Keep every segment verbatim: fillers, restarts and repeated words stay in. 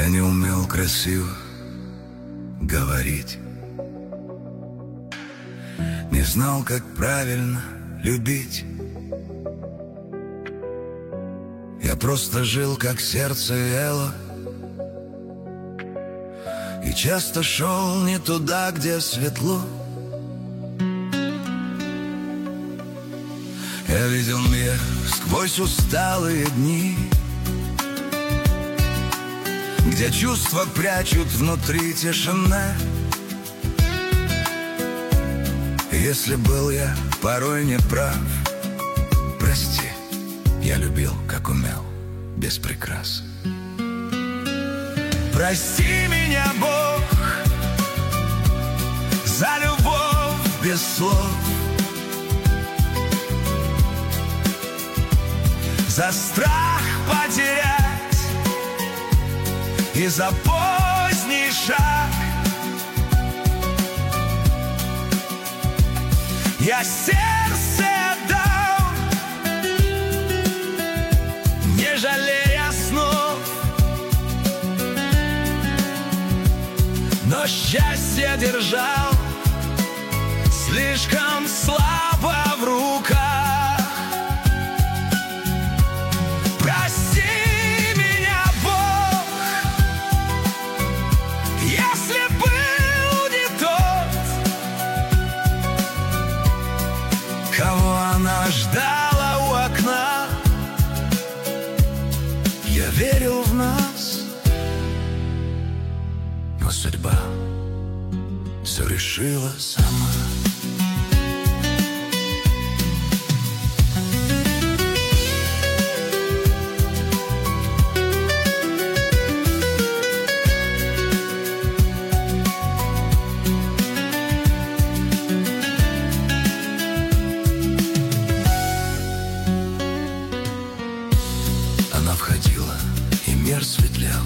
не умел красиво говорить, не знал, как правильно любить. Я просто жил, как сердце вело, и часто шел не туда, где светло. Я видел мир сквозь усталые дни, где чувства прячут внутри тишины. Если был я порой неправ, прости, я любил, как умел, без прикрас. Прости меня, Бог, за любовь без слов, за страх потерять и за поздний шаг. Я сердце отдал, не жалея снов, но счастье держал слишком слабо в руках. Прости меня, Бог, если был не тот, кого она ждала у окна. Я верил в нас, но судьба все решила сама. Она входила, и мир светлел.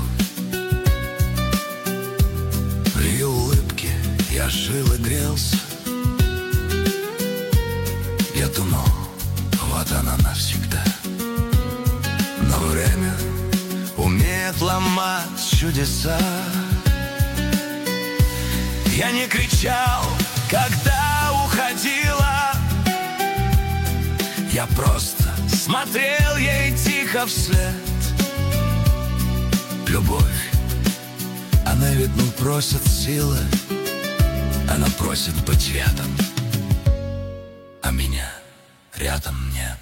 В ее улыбке я жил и грелся. Я думал, вот она навсегда. Но время умеет ломать чудеса. Я не кричал, когда уходила, я просто смотрел ей тихо вслед. Любовь, она ведь не просит силы, она просит быть рядом, а меня рядом нет.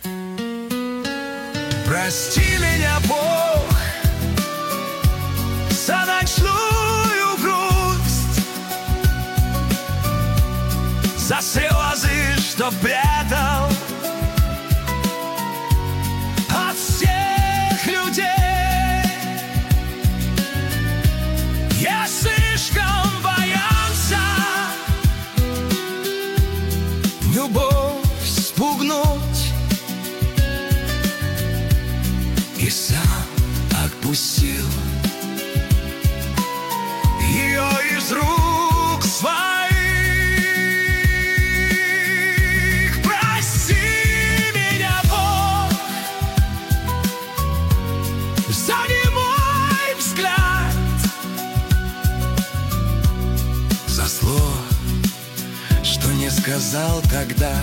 Прости меня, Бог, за ночную грусть, за слезы, что прятал от всех людей. Я слишком боялся любовь спугнуть и сам отпустил ее из рук своих. За слово, что не сказал тогда,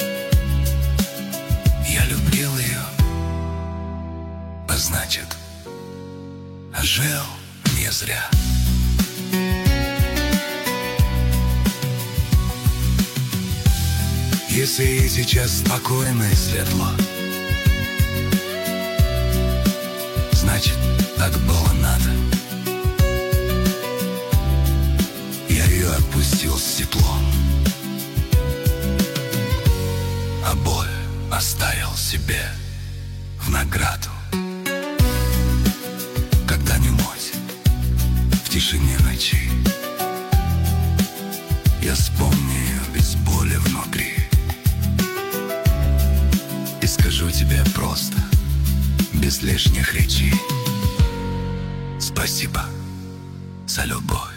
я любил ее, а значит, жил не зря. Если ей сейчас спокойно и светло, значит, так было надо. Отпустил с теплом, а боль оставил себе в награду. Когда-нибудь в тишине ночи я вспомню ее без боли внутри и скажу тебе просто, без лишних речей: спасибо за любовь.